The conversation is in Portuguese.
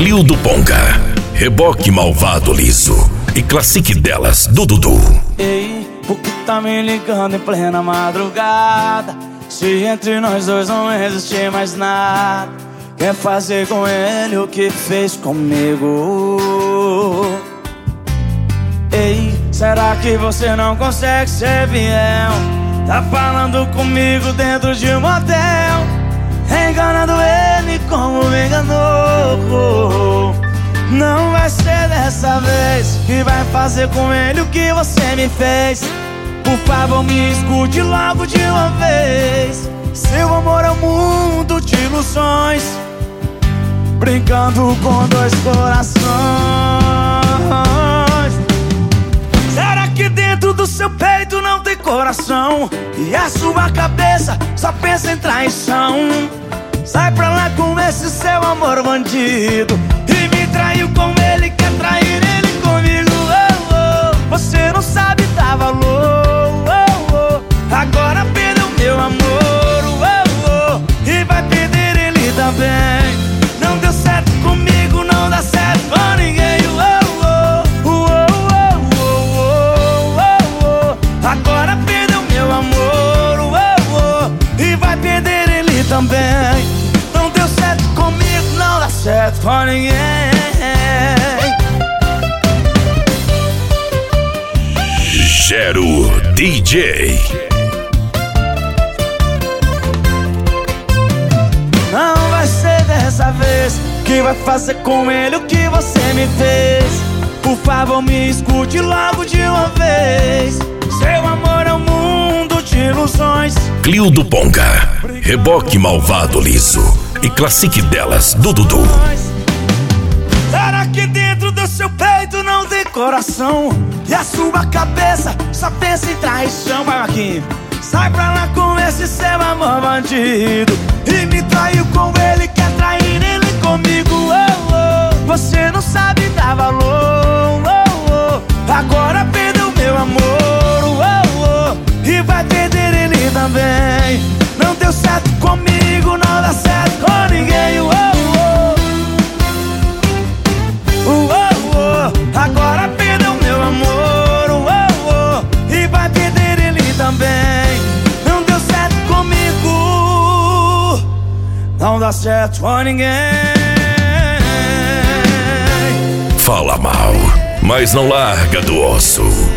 Clio do Ponga, reboque malvado liso e classique delas do Dudu. Ei, por que tá me ligando em plena madrugada? Se entre nós dois não existe mais nada, quer fazer com ele o que fez comigo? Ei, será que você não consegue ser fiel? Tá falando comigo dentro de um motel, enganando ele como me enganou. Não vai ser dessa vez que vai fazer com ele o que você me fez. Por favor, me escute logo de uma vez. Seu amor é um mundo de ilusões, brincando com dois corações. Será que dentro do seu peito não tem coração? E a sua cabeça só pensa em traição? Sai pra lá com esse seu amor bandido, e me traiu com ele, quer trair ele comigo. Oh, oh. Você não sabe dar valor, oh, oh. Agora perdeu meu amor, oh, oh. E vai perder ele também. Não deu certo comigo, não dá certo com ninguém, oh, oh. Oh, oh, oh, oh, oh. Agora perdeu meu amor, oh, oh. E vai perder ele também. Não deu certo comigo, não dá certo com ninguém. Gero DJ. Não vai ser dessa vez que vai fazer com ele o que você me fez. Por favor, me escute logo de uma vez. Seu amor é um mundo de ilusões. Clio do Ponga, reboque malvado liso e classique delas do Dudu. Será que dentro do seu peito não tem coração? E a sua cabeça só pensa em traição? Vai, Marquinhos. Sai pra lá com esse seu amor bandido, e me traiu com ele, quer trair ele comigo. Oh, oh. Você não sabe dar valor, oh, oh. Agora perdeu meu amor, oh, oh. E vai perder ele também. Não deu certo comigo, não dá certo com ninguém, oh, oh. Oh, oh. Agora perdeu meu amor, oh, oh. E vai perder ele também. Não deu certo comigo, não dá certo com ninguém. Fala mal, mas não larga do osso.